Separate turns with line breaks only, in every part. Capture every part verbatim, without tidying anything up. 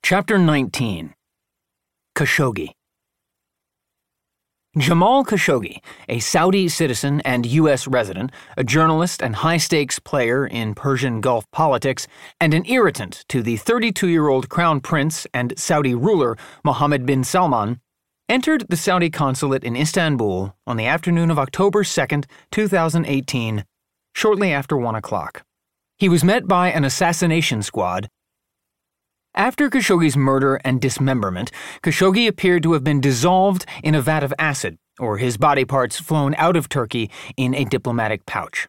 Chapter nineteen. Khashoggi. Jamal Khashoggi, a Saudi citizen and U S resident, a journalist and high-stakes player in Persian Gulf politics, and an irritant to the thirty-two-year-old crown prince and Saudi ruler Mohammed bin Salman, entered the Saudi consulate in Istanbul on the afternoon of October second, two thousand eighteen, shortly after one o'clock. He was met by an assassination squad. After Khashoggi's murder and dismemberment, Khashoggi appeared to have been dissolved in a vat of acid, or his body parts flown out of Turkey in a diplomatic pouch.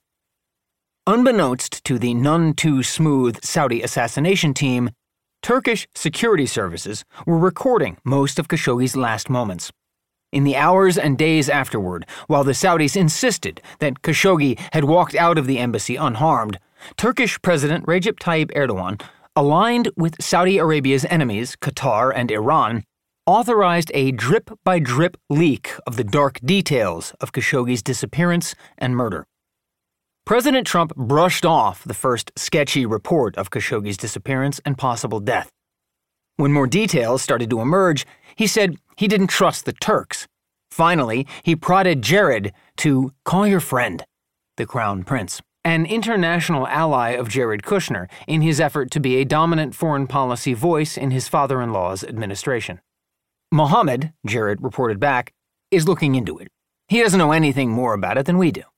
Unbeknownst to the none-too-smooth Saudi assassination team, Turkish security services were recording most of Khashoggi's last moments. In the hours and days afterward, while the Saudis insisted that Khashoggi had walked out of the embassy unharmed, Turkish President Recep Tayyip Erdogan, aligned with Saudi Arabia's enemies, Qatar and Iran, authorized a drip-by-drip leak of the dark details of Khashoggi's disappearance and murder. President Trump brushed off the first sketchy report of Khashoggi's disappearance and possible death. When more details started to emerge, he said he didn't trust the Turks. Finally, he prodded Jared to call your friend, the Crown Prince, an international ally of Jared Kushner in his effort to be a dominant foreign policy voice in his father-in-law's administration. Mohammed, Jared reported back, is looking into it. He doesn't know anything more about it than we do.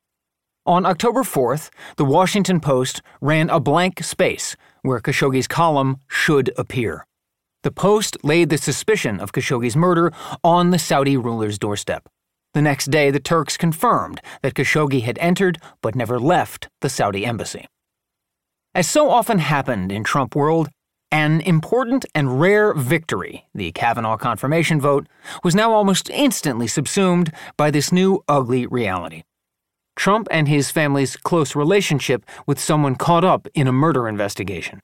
On October fourth, the Washington Post ran a blank space where Khashoggi's column should appear. The Post laid the suspicion of Khashoggi's murder on the Saudi ruler's doorstep. The next day, the Turks confirmed that Khashoggi had entered but never left the Saudi embassy. As so often happened in Trump world, an important and rare victory, the Kavanaugh confirmation vote, was now almost instantly subsumed by this new ugly reality. Trump and his family's close relationship with someone caught up in a murder investigation.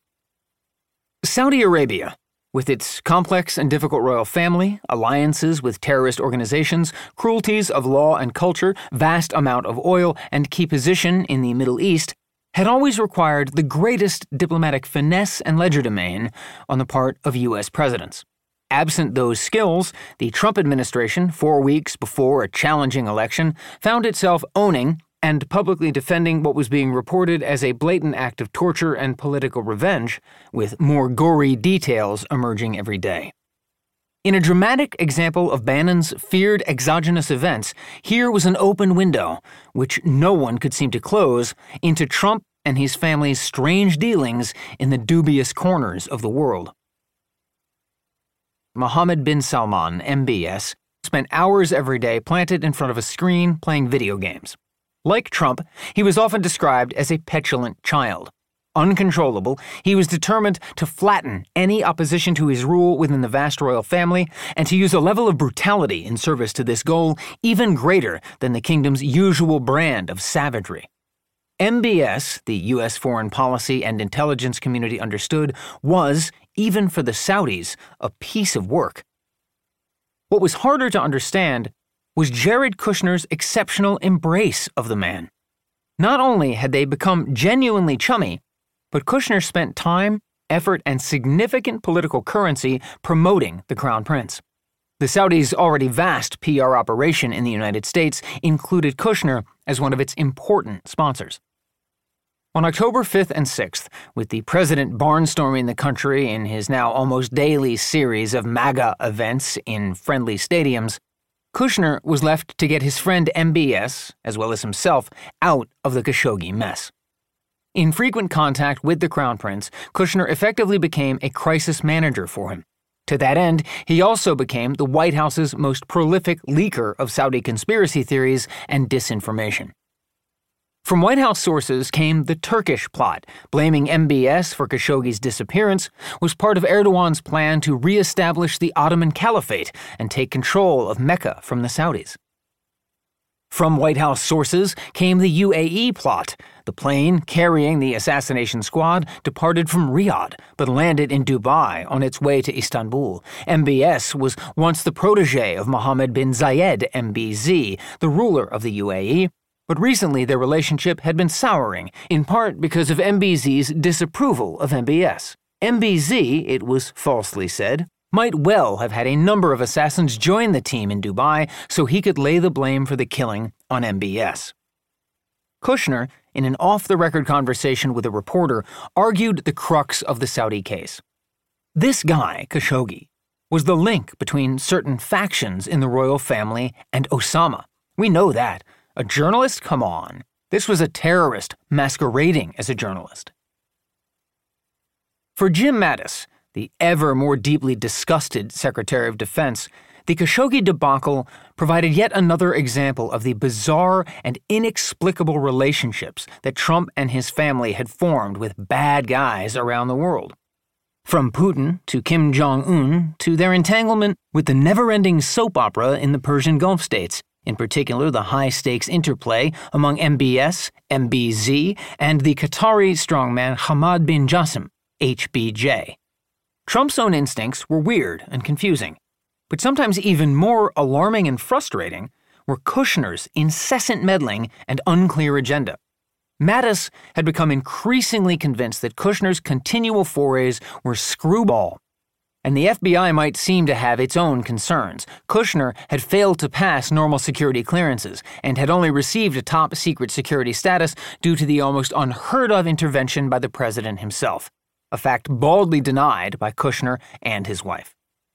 Saudi Arabia, with its complex and difficult royal family, alliances with terrorist organizations, cruelties of law and culture, vast amount of oil, and key position in the Middle East, had always required the greatest diplomatic finesse and legerdemain on the part of U S presidents. Absent those skills, the Trump administration, four weeks before a challenging election, found itself owning and publicly defending what was being reported as a blatant act of torture and political revenge, with more gory details emerging every day. In a dramatic example of Bannon's feared exogenous events, here was an open window, which no one could seem to close, into Trump and his family's strange dealings in the dubious corners of the world. Mohammed bin Salman, M B S, spent hours every day planted in front of a screen playing video games. Like Trump, he was often described as a petulant child. Uncontrollable, he was determined to flatten any opposition to his rule within the vast royal family and to use a level of brutality in service to this goal even greater than the kingdom's usual brand of savagery. M B S, the U S foreign policy and intelligence community understood, was, even for the Saudis, a piece of work. What was harder to understand was Jared Kushner's exceptional embrace of the man. Not only had they become genuinely chummy, but Kushner spent time, effort, and significant political currency promoting the Crown Prince. The Saudis' already vast P R operation in the United States included Kushner as one of its important sponsors. On October fifth and sixth, with the president barnstorming the country in his now almost daily series of MAGA events in friendly stadiums, Kushner was left to get his friend M B S, as well as himself, out of the Khashoggi mess. In frequent contact with the Crown Prince, Kushner effectively became a crisis manager for him. To that end, he also became the White House's most prolific leaker of Saudi conspiracy theories and disinformation. From White House sources came the Turkish plot. Blaming M B S for Khashoggi's disappearance was part of Erdogan's plan to re-establish the Ottoman Caliphate and take control of Mecca from the Saudis. From White House sources came the U A E plot. The plane carrying the assassination squad departed from Riyadh, but landed in Dubai on its way to Istanbul. M B S was once the protege of Mohammed bin Zayed M B Z, the ruler of the U A E, but recently their relationship had been souring, in part because of M B Z's disapproval of M B S. M B Z, it was falsely said, might well have had a number of assassins join the team in Dubai so he could lay the blame for the killing on M B S. Kushner, in an off-the-record conversation with a reporter, argued the crux of the Saudi case. This guy, Khashoggi, was the link between certain factions in the royal family and Osama. We know that. A journalist? Come on. This was a terrorist masquerading as a journalist. For Jim Mattis, the ever more deeply disgusted Secretary of Defense, the Khashoggi debacle provided yet another example of the bizarre and inexplicable relationships that Trump and his family had formed with bad guys around the world. From Putin to Kim Jong-un to their entanglement with the never-ending soap opera in the Persian Gulf states, in particular the high-stakes interplay among M B S, M B Z, and the Qatari strongman Hamad bin Jassim, H B J. Trump's own instincts were weird and confusing, but sometimes even more alarming and frustrating were Kushner's incessant meddling and unclear agenda. Mattis had become increasingly convinced that Kushner's continual forays were screwball, and the F B I might seem to have its own concerns. Kushner had failed to pass normal security clearances and had only received a top-secret security status due to the almost unheard-of intervention by the president himself, a fact baldly denied by Kushner and his wife.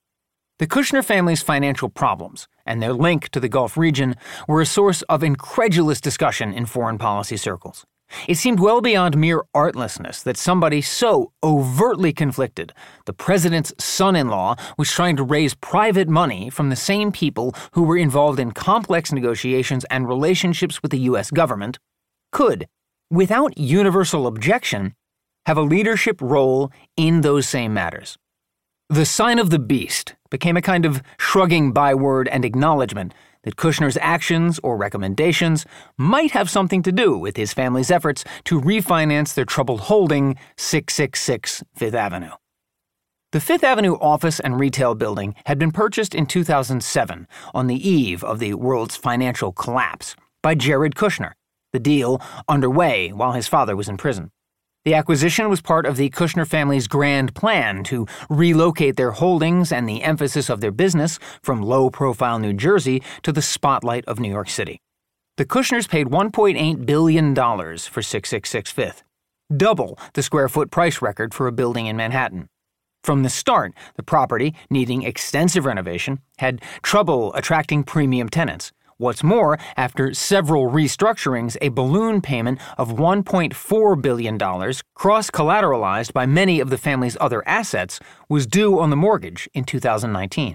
The Kushner family's financial problems and their link to the Gulf region were a source of incredulous discussion in foreign policy circles. It seemed well beyond mere artlessness that somebody so overtly conflicted, the president's son-in-law, was trying to raise private money from the same people who were involved in complex negotiations and relationships with the U S government, could, without universal objection, have a leadership role in those same matters. The sign of the beast became a kind of shrugging byword and acknowledgement that Kushner's actions or recommendations might have something to do with his family's efforts to refinance their troubled holding, six sixty-six Fifth Avenue. The Fifth Avenue office and retail building had been purchased in two thousand seven, on the eve of the world's financial collapse, by Jared Kushner, the deal underway while his father was in prison. The acquisition was part of the Kushner family's grand plan to relocate their holdings and the emphasis of their business from low-profile New Jersey to the spotlight of New York City. The Kushners paid one point eight billion dollars for six sixty-six Fifth, double the square-foot price record for a building in Manhattan. From the start, the property, needing extensive renovation, had trouble attracting premium tenants. What's more, after several restructurings, a balloon payment of one point four billion dollars, cross-collateralized by many of the family's other assets, was due on the mortgage in two thousand nineteen.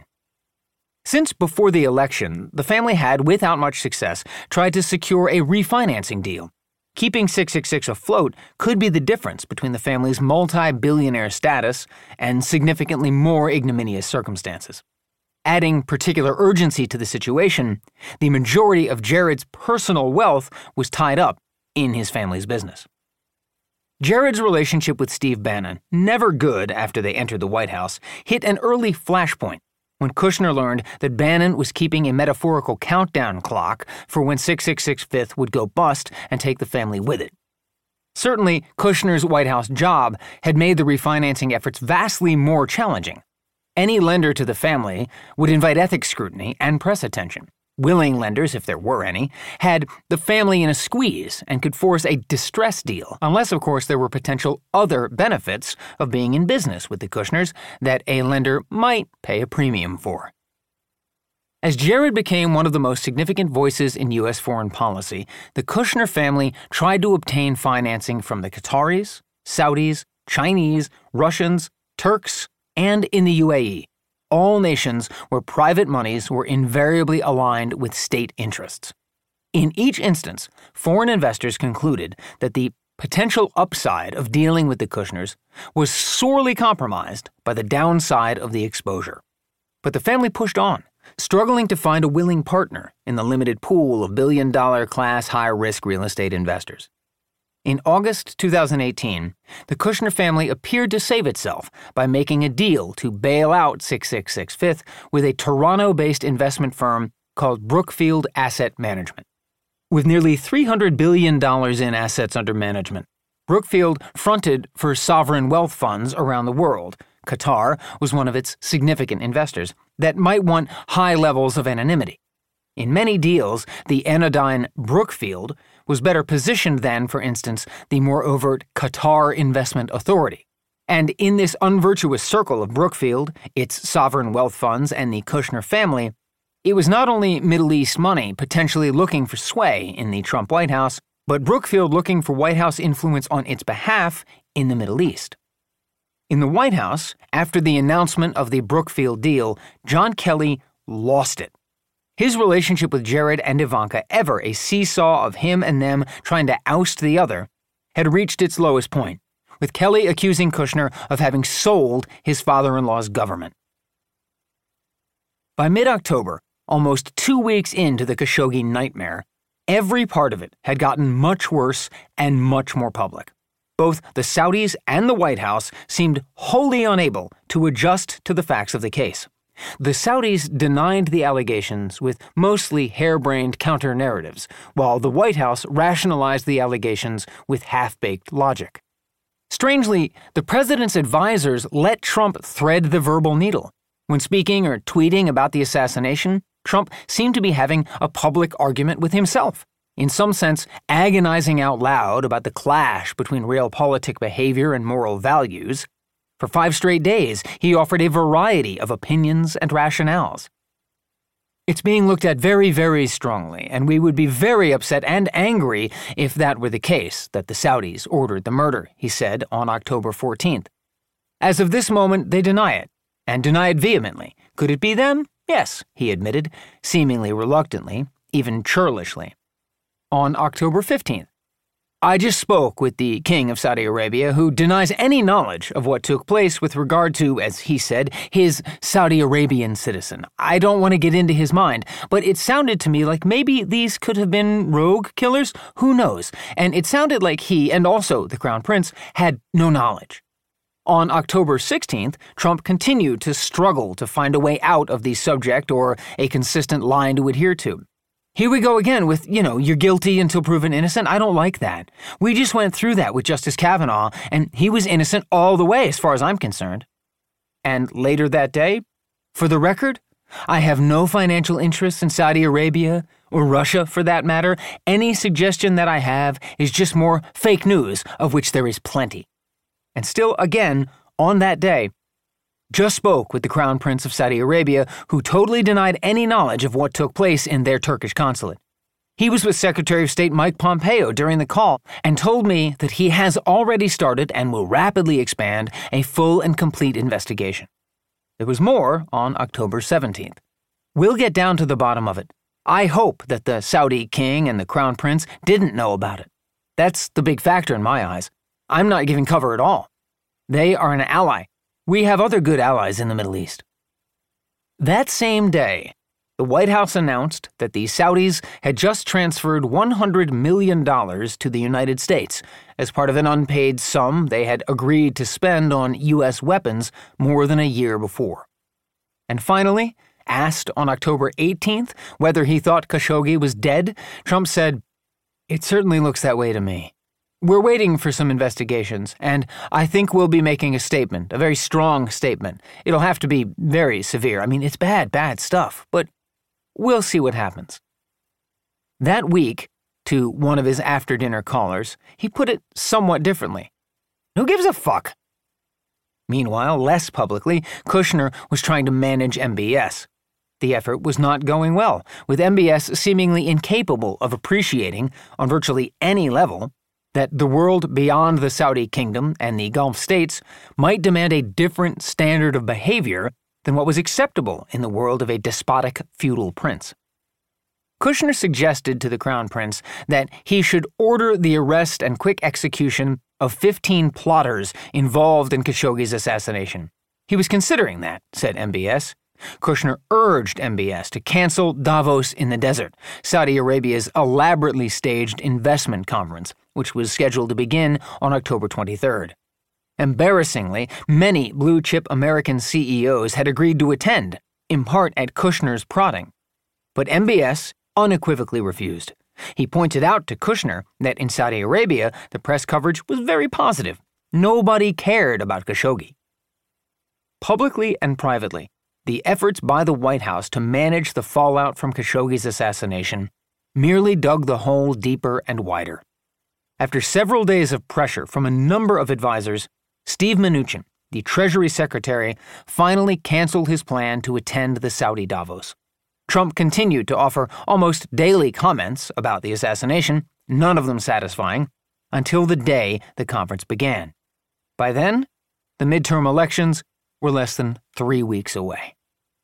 Since before the election, the family had, without much success, tried to secure a refinancing deal. Keeping six sixty-six afloat could be the difference between the family's multi-billionaire status and significantly more ignominious circumstances. Adding particular urgency to the situation, the majority of Jared's personal wealth was tied up in his family's business. Jared's relationship with Steve Bannon, never good after they entered the White House, hit an early flashpoint when Kushner learned that Bannon was keeping a metaphorical countdown clock for when six sixty-six Fifth would go bust and take the family with it. Certainly, Kushner's White House job had made the refinancing efforts vastly more challenging. Any lender to the family would invite ethics scrutiny and press attention. Willing lenders, if there were any, had the family in a squeeze and could force a distress deal, unless, of course, there were potential other benefits of being in business with the Kushners that a lender might pay a premium for. As Jared became one of the most significant voices in U S foreign policy, the Kushner family tried to obtain financing from the Qataris, Saudis, Chinese, Russians, Turks, and in the U A E, all nations where private monies were invariably aligned with state interests. In each instance, foreign investors concluded that the potential upside of dealing with the Kushners was sorely compromised by the downside of the exposure. But the family pushed on, struggling to find a willing partner in the limited pool of billion-dollar class high-risk real estate investors. In August two thousand eighteen, the Kushner family appeared to save itself by making a deal to bail out six sixty-six Fifth with a Toronto-based investment firm called Brookfield Asset Management. With nearly three hundred billion dollars in assets under management, Brookfield fronted for sovereign wealth funds around the world. Qatar was one of its significant investors that might want high levels of anonymity. In many deals, the anodyne Brookfield was better positioned than, for instance, the more overt Qatar Investment Authority. And in this unvirtuous circle of Brookfield, its sovereign wealth funds, and the Kushner family, it was not only Middle East money potentially looking for sway in the Trump White House, but Brookfield looking for White House influence on its behalf in the Middle East. In the White House, after the announcement of the Brookfield deal, John Kelly lost it. His relationship with Jared and Ivanka, ever a seesaw of him and them trying to oust the other, had reached its lowest point, with Kelly accusing Kushner of having sold his father-in-law's government. By mid-October, almost two weeks into the Khashoggi nightmare, every part of it had gotten much worse and much more public. Both the Saudis and the White House seemed wholly unable to adjust to the facts of the case. The Saudis denied the allegations with mostly harebrained counter-narratives, while the White House rationalized the allegations with half-baked logic. Strangely, the president's advisors let Trump thread the verbal needle. When speaking or tweeting about the assassination, Trump seemed to be having a public argument with himself, in some sense agonizing out loud about the clash between realpolitik behavior and moral values. For five straight days, he offered a variety of opinions and rationales. It's being looked at very, very strongly, and we would be very upset and angry if that were the case, that the Saudis ordered the murder, he said on October fourteenth. As of this moment, they deny it, and deny it vehemently. Could it be them? Yes, he admitted, seemingly reluctantly, even churlishly. On October fifteenth, I just spoke with the King of Saudi Arabia, who denies any knowledge of what took place with regard to, as he said, his Saudi Arabian citizen. I don't want to get into his mind, but it sounded to me like maybe these could have been rogue killers. Who knows? And it sounded like he, and also the Crown Prince, had no knowledge. On October sixteenth, Trump continued to struggle to find a way out of the subject or a consistent line to adhere to. Here we go again with, you know, you're guilty until proven innocent. I don't like that. We just went through that with Justice Kavanaugh, and he was innocent all the way as far as I'm concerned. And later that day, for the record, I have no financial interests in Saudi Arabia, or Russia for that matter. Any suggestion that I have is just more fake news, of which there is plenty. And still, again, on that day, just spoke with the Crown Prince of Saudi Arabia, who totally denied any knowledge of what took place in their Turkish consulate. He was with Secretary of State Mike Pompeo during the call and told me that he has already started and will rapidly expand a full and complete investigation. There was more on October seventeenth. We'll get down to the bottom of it. I hope that the Saudi king and the Crown Prince didn't know about it. That's the big factor in my eyes. I'm not giving cover at all. They are an ally. We have other good allies in the Middle East. That same day, the White House announced that the Saudis had just transferred one hundred million dollars to the United States as part of an unpaid sum they had agreed to spend on U S weapons more than a year before. And finally, asked on October eighteenth whether he thought Khashoggi was dead, Trump said, "It certainly looks that way to me. We're waiting for some investigations, and I think we'll be making a statement, a very strong statement. It'll have to be very severe. I mean, it's bad, bad stuff, but we'll see what happens." That week, to one of his after-dinner callers, he put it somewhat differently. Who gives a fuck? Meanwhile, less publicly, Kushner was trying to manage M B S. The effort was not going well, with M B S seemingly incapable of appreciating, on virtually any level, that the world beyond the Saudi kingdom and the Gulf states might demand a different standard of behavior than what was acceptable in the world of a despotic feudal prince. Kushner suggested to the Crown Prince that he should order the arrest and quick execution of fifteen plotters involved in Khashoggi's assassination. He was considering that, said M B S. Kushner urged M B S to cancel Davos in the Desert, Saudi Arabia's elaborately staged investment conference, which was scheduled to begin on October twenty-third. Embarrassingly, many blue-chip American C E Os had agreed to attend, in part at Kushner's prodding. But M B S unequivocally refused. He pointed out to Kushner that in Saudi Arabia, the press coverage was very positive. Nobody cared about Khashoggi. Publicly and privately, the efforts by the White House to manage the fallout from Khashoggi's assassination merely dug the hole deeper and wider. After several days of pressure from a number of advisors, Steve Mnuchin, the Treasury Secretary, finally canceled his plan to attend the Saudi Davos. Trump continued to offer almost daily comments about the assassination, none of them satisfying, until the day the conference began. By then, the midterm elections were less than three weeks away.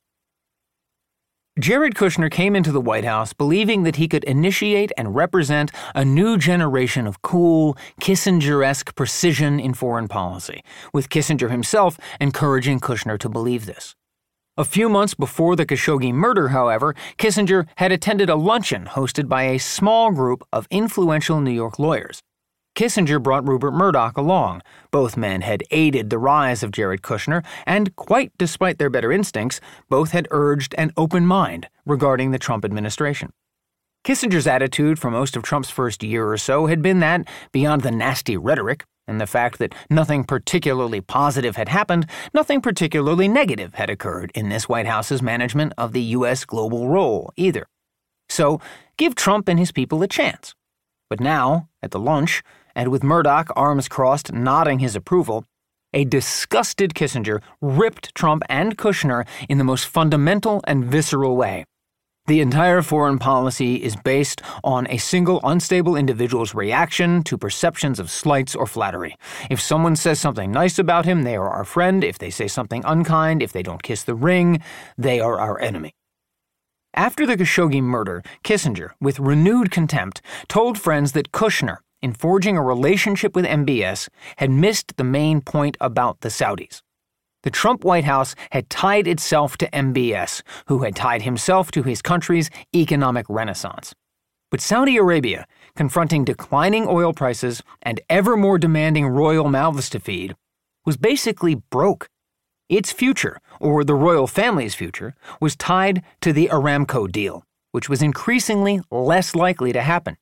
Jared Kushner came into the White House believing that he could initiate and represent a new generation of cool, Kissinger-esque precision in foreign policy, with Kissinger himself encouraging Kushner to believe this. A few months before the Khashoggi murder, however, Kissinger had attended a luncheon hosted by a small group of influential New York lawyers. Kissinger brought Rupert Murdoch along. Both men had aided the rise of Jared Kushner, and quite despite their better instincts, both had urged an open mind regarding the Trump administration. Kissinger's attitude for most of Trump's first year or so had been that, beyond the nasty rhetoric and the fact that nothing particularly positive had happened, nothing particularly negative had occurred in this White House's management of the U S global role either. So, give Trump and his people a chance. But now, at the lunch, and with Murdoch arms crossed nodding his approval, a disgusted Kissinger ripped Trump and Kushner in the most fundamental and visceral way. The entire foreign policy is based on a single unstable individual's reaction to perceptions of slights or flattery. If someone says something nice about him, they are our friend. If they say something unkind, if they don't kiss the ring, they are our enemy. After the Khashoggi murder, Kissinger, with renewed contempt, told friends that Kushner, in forging a relationship with M B S, had missed the main point about the Saudis. The Trump White House had tied itself to M B S, who had tied himself to his country's economic renaissance. But Saudi Arabia, confronting declining oil prices and ever more demanding royal mouths to feed, was basically broke. Its future, or the royal family's future, was tied to the Aramco deal, which was increasingly less likely to happen.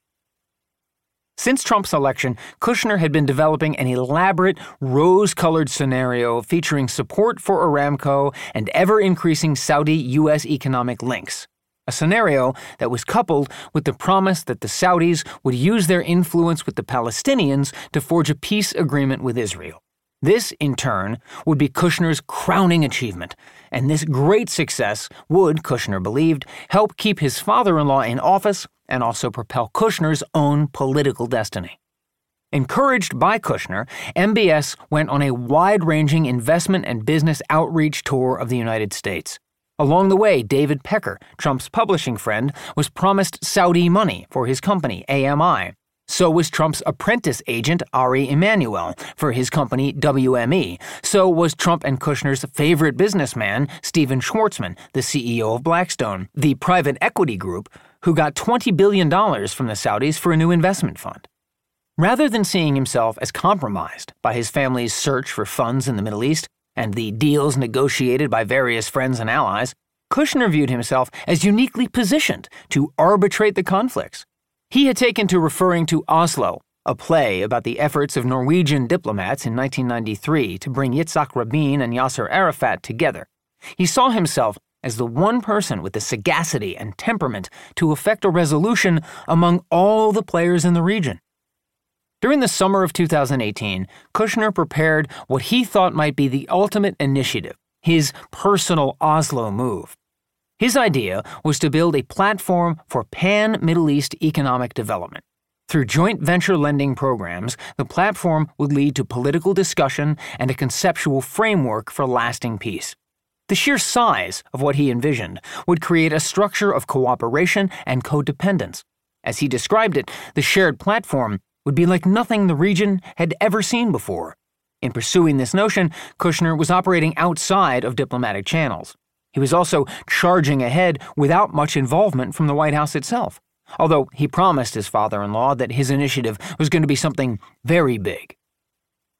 Since Trump's election, Kushner had been developing an elaborate, rose-colored scenario featuring support for Aramco and ever-increasing Saudi-U S economic links. A scenario that was coupled with the promise that the Saudis would use their influence with the Palestinians to forge a peace agreement with Israel. This, in turn, would be Kushner's crowning achievement, and this great success would, Kushner believed, help keep his father-in-law in office and also propel Kushner's own political destiny. Encouraged by Kushner, M B S went on a wide-ranging investment and business outreach tour of the United States. Along the way, David Pecker, Trump's publishing friend, was promised Saudi money for his company, A M I. So was Trump's apprentice agent, Ari Emanuel, for his company, W M E. So was Trump and Kushner's favorite businessman, Steven Schwartzman, the C E O of Blackstone, the private equity group, who got twenty billion dollars from the Saudis for a new investment fund. Rather than seeing himself as compromised by his family's search for funds in the Middle East and the deals negotiated by various friends and allies, Kushner viewed himself as uniquely positioned to arbitrate the conflicts. He had taken to referring to Oslo, a play about the efforts of Norwegian diplomats in nineteen ninety-three to bring Yitzhak Rabin and Yasser Arafat together. He saw himself as the one person with the sagacity and temperament to effect a resolution among all the players in the region. During the summer of two thousand eighteen, Kushner prepared what he thought might be the ultimate initiative, his personal Oslo move. His idea was to build a platform for pan-Middle East economic development. Through joint venture lending programs, the platform would lead to political discussion and a conceptual framework for lasting peace. The sheer size of what he envisioned would create a structure of cooperation and codependence. As he described it, the shared platform would be like nothing the region had ever seen before. In pursuing this notion, Kushner was operating outside of diplomatic channels. He was also charging ahead without much involvement from the White House itself, although he promised his father-in-law that his initiative was going to be something very big.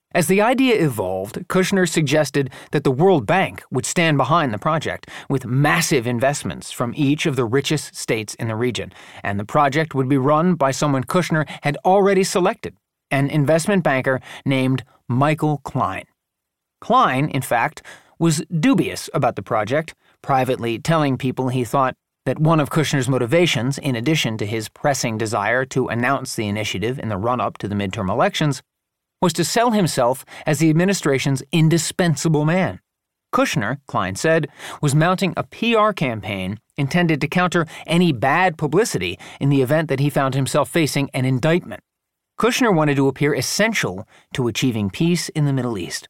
As the idea evolved, Kushner suggested that the World Bank would stand behind the project with massive investments from each of the richest states in the region, and the project would be run by someone Kushner had already selected, an investment banker named Michael Klein. Klein, in fact, was dubious about the project, privately telling people he thought that one of Kushner's motivations, in addition to his pressing desire to announce the initiative in the run-up to the midterm elections, was to sell himself as the administration's indispensable man. Kushner, Klein said, was mounting a P R campaign intended to counter any bad publicity in the event that he found himself facing an indictment. Kushner wanted to appear essential to achieving peace in the Middle East.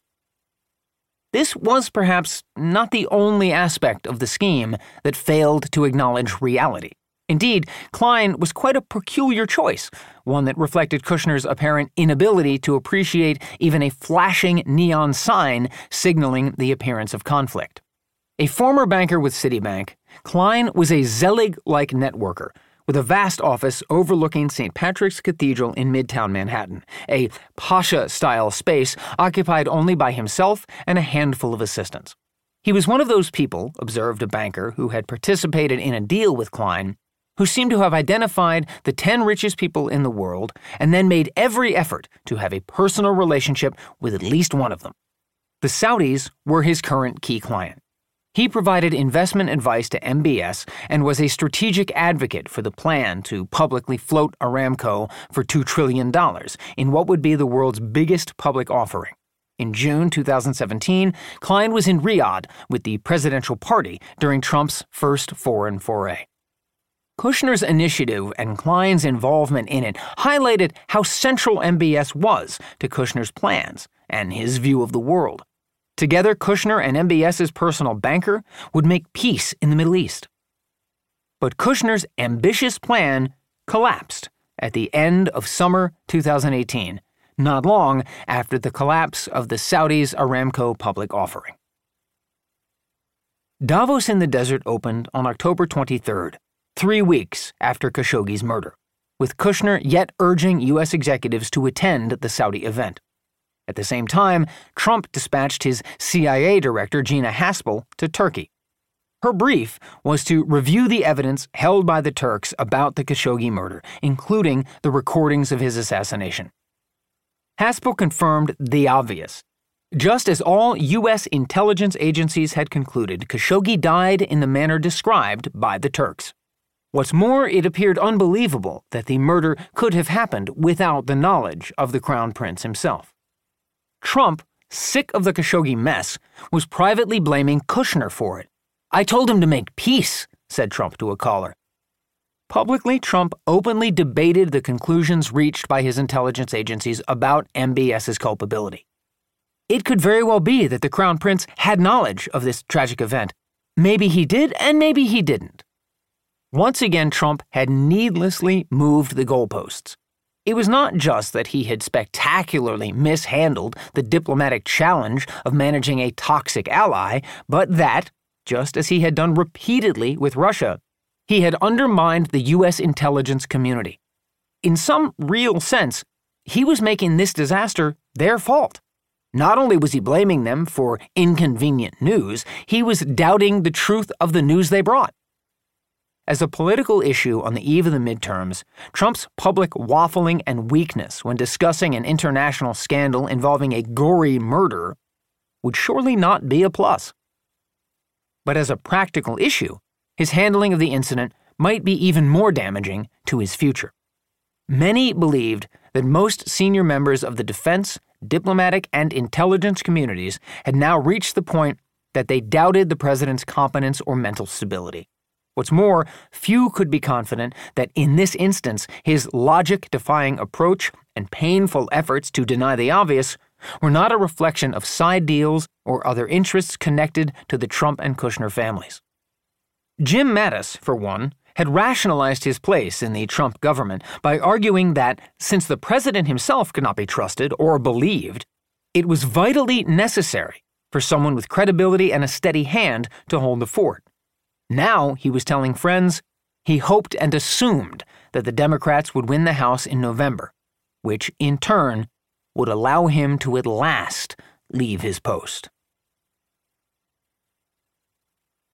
This was perhaps not the only aspect of the scheme that failed to acknowledge reality. Indeed, Klein was quite a peculiar choice, one that reflected Kushner's apparent inability to appreciate even a flashing neon sign signaling the appearance of conflict. A former banker with Citibank, Klein was a Zelig-like networker with a vast office overlooking Saint Patrick's Cathedral in Midtown Manhattan, a pasha-style space occupied only by himself and a handful of assistants. He was one of those people, observed a banker who had participated in a deal with Klein, who seemed to have identified the ten richest people in the world and then made every effort to have a personal relationship with at least one of them. The Saudis were his current key client. He provided investment advice to M B S and was a strategic advocate for the plan to publicly float Aramco for two trillion dollars in what would be the world's biggest public offering. In June two thousand seventeen, Klein was in Riyadh with the presidential party during Trump's first foreign foray. Kushner's initiative and Klein's involvement in it highlighted how central M B S was to Kushner's plans and his view of the world. Together, Kushner and MBS's personal banker would make peace in the Middle East. But Kushner's ambitious plan collapsed at the end of summer two thousand eighteen, not long after the collapse of the Saudis' Aramco public offering. Davos in the Desert opened on October twenty-third, three weeks after Khashoggi's murder, with Kushner yet urging U S executives to attend the Saudi event. At the same time, Trump dispatched his C I A director, Gina Haspel, to Turkey. Her brief was to review the evidence held by the Turks about the Khashoggi murder, including the recordings of his assassination. Haspel confirmed the obvious. Just as all U S intelligence agencies had concluded, Khashoggi died in the manner described by the Turks. What's more, it appeared unbelievable that the murder could have happened without the knowledge of the Crown Prince himself. Trump, sick of the Khashoggi mess, was privately blaming Kushner for it. "I told him to make peace," said Trump to a caller. Publicly, Trump openly debated the conclusions reached by his intelligence agencies about MBS's culpability. It could very well be that the Crown Prince had knowledge of this tragic event. Maybe he did, and maybe he didn't. Once again, Trump had needlessly moved the goalposts. It was not just that he had spectacularly mishandled the diplomatic challenge of managing a toxic ally, but that, just as he had done repeatedly with Russia, he had undermined the U S intelligence community. In some real sense, he was making this disaster their fault. Not only was he blaming them for inconvenient news, he was doubting the truth of the news they brought. As a political issue on the eve of the midterms, Trump's public waffling and weakness when discussing an international scandal involving a gory murder would surely not be a plus. But as a practical issue, his handling of the incident might be even more damaging to his future. Many believed that most senior members of the defense, diplomatic, and intelligence communities had now reached the point that they doubted the president's competence or mental stability. What's more, few could be confident that in this instance, his logic-defying approach and painful efforts to deny the obvious were not a reflection of side deals or other interests connected to the Trump and Kushner families. Jim Mattis, for one, had rationalized his place in the Trump government by arguing that since the president himself could not be trusted or believed, it was vitally necessary for someone with credibility and a steady hand to hold the fort. Now, he was telling friends, he hoped and assumed that the Democrats would win the House in November, which, in turn, would allow him to at last leave his post.